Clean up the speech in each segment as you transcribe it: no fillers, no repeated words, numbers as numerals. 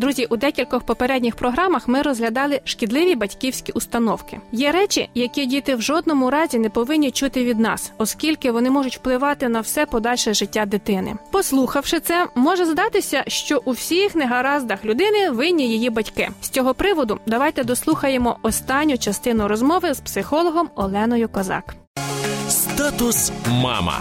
Друзі, у декількох попередніх програмах ми розглядали шкідливі батьківські установки. Є речі, які діти в жодному разі не повинні чути від нас, оскільки вони можуть впливати на все подальше життя дитини. Послухавши це, може здатися, що у всіх негараздах людини винні її батьки. З цього приводу давайте дослухаємо останню частину розмови з психологом Оленою Козак. Статус мама.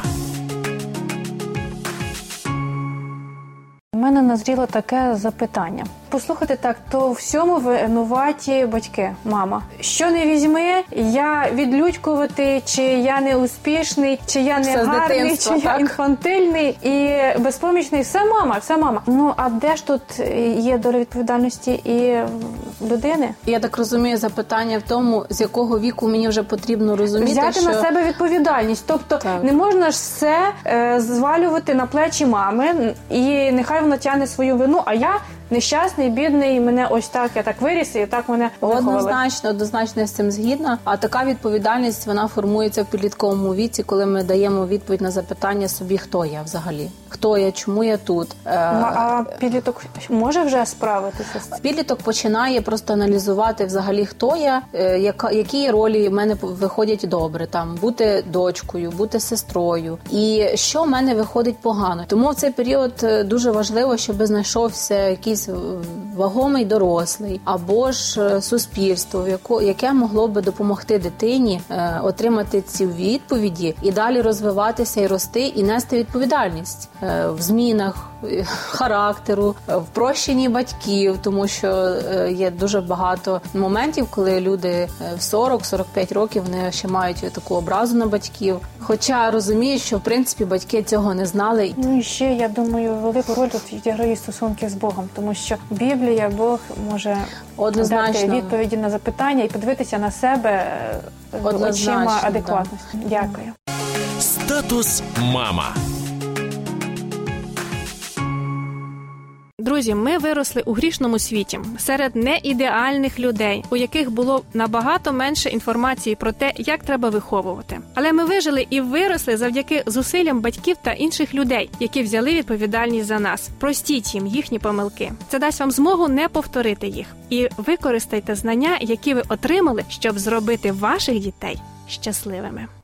У мене назріло таке запитання. Послухайте так, то в всьому винуваті батьки, мама. Що не візьми, я відлюдькувати, чи я не успішний, чи я не гарний, чи я інфантильний і безпомічний. Все мама. Ну, а де ж тут є доля відповідальності і людини? Я так розумію, запитання в тому, з якого віку мені вже потрібно розуміти, взяти що... на себе відповідальність. Тобто не можна ж все звалювати на плечі мами, і нехай вона тягне свою вину, а я нещасний, бідний, мене ось так, я так виріс, і так мене виховали. Однозначно я з цим згідна. А така відповідальність, вона формується в підлітковому віці, коли ми даємо відповідь на запитання собі, хто я взагалі. Хто я, чому я тут. А підліток може вже справитися з цим? Підліток починає просто аналізувати взагалі, хто я, які ролі в мене виходять добре. Там, бути дочкою, бути сестрою. І що в мене виходить погано. Тому в цей період дуже важливо, щоб знайшовся якийсь вагомий дорослий або ж суспільство, яке могло би допомогти дитині отримати ці відповіді і далі розвиватися і рости, і нести відповідальність в змінах характеру, в прощенні батьків, тому що є дуже багато моментів, коли люди в 40-45 років вони ще мають таку образу на батьків, хоча розуміють, що в принципі батьки цього не знали. Ну і ще, я думаю, велику роль тут відіграють стосунки з Богом, тому що Біблія, Бог може дати відповіді на запитання і подивитися на себе очима адекватності. Да. Дякую. Статус мама. Друзі, ми виросли у грішному світі, серед неідеальних людей, у яких було набагато менше інформації про те, як треба виховувати. Але ми вижили і виросли завдяки зусиллям батьків та інших людей, які взяли відповідальність за нас. Простіть їм їхні помилки. Це дасть вам змогу не повторити їх. І використайте знання, які ви отримали, щоб зробити ваших дітей щасливими.